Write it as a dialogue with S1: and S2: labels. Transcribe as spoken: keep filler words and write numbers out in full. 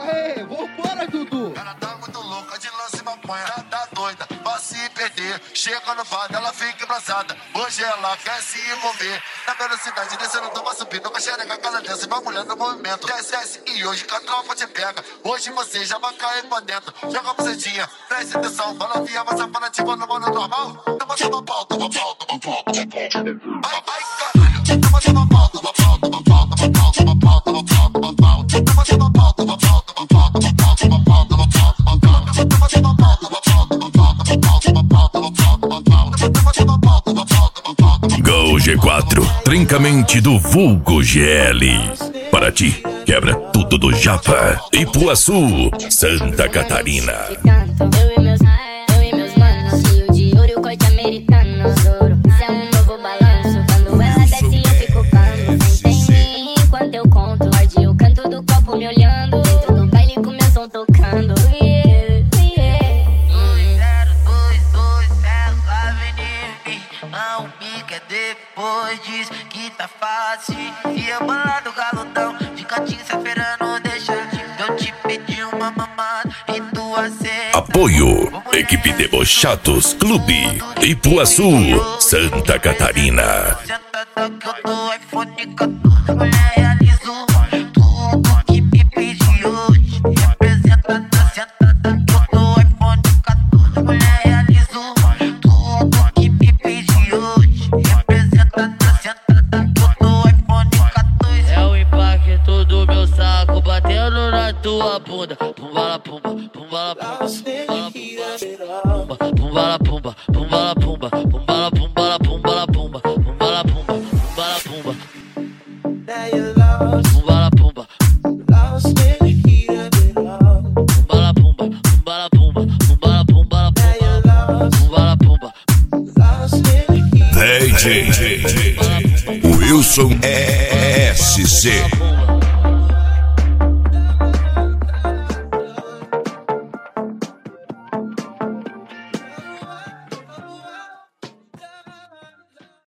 S1: Aê, vambora, Dudu.
S2: Ela tá muito louca de lance e maconha. Tá, tá doida, pra se perder. Chega no bar, ela fica embrasada. Hoje ela quer se envolver. Na velocidade, descendo, toma subindo. Com a xereca, cara desce, vai mulher no movimento. Desce, desce, e hoje que a tropa te pega. Hoje você já vai cair pra dentro. Joga a bucetinha, presta atenção. Balancinha, mas a fanativa no modo normal. Toma, toma pau, toma pau, toma pau, toma pau. Ai, ai, caralho. Toma, toma pau, toma pau, toma pau, toma pau, toma pau, toma pau, toma pau. Toma, toma pau, toma pau, toma pau, toma pau, toma pau, toma pau, toma pau. Toma, toma pau, toma pau, toma pau, toma pau, toma pau, toma pau, toma pau. Toma, toma pau, toma pau, toma pau, toma pau.
S3: Gol G quatro, trincamente do vulgo G L. Para ti, quebra tudo do Japa. Ipuaçu, Santa Catarina.
S4: Eu e meus, eu e meus manos, fio de ouro e o corte americano. Isso é um novo balanço. Quando ela desce eu fico pando. Senta em mim enquanto eu conto. Morde o canto do copo me olhando. Dentro do baile com meu som tocando. Yeah, yeah.
S5: dois zero dois dois zero Avenida. Não me quer depois diz que tá fácil. E a bala do galudão de cantinho se esperando deixar. Eu te pedi uma mamada e tu aceita.
S3: Apoio, equipe Debochados Clube, Ipuaçu, Santa Catarina.
S5: Sentada que eu tô iPhone quatorze. Mulher realizou tudo que me pediu. Representada, sentada que eu tô iPhone quatorze. Mulher realizou tudo que me pediu. Representada, sentada que eu tô iPhone quatorze.
S6: É o impacto do meu saco batendo na tua bunda. Pumba la pumba, pumba la pumba, pumba la pumba, pumba la pumba, pumba la pumba, la pumba la pumba, pumba la pumba, pumba la pumba, pumba la pumba, pumba la pumba, pumba la pumba, pumba la pumba, pumba la pumba.
S3: D J Wilson S C.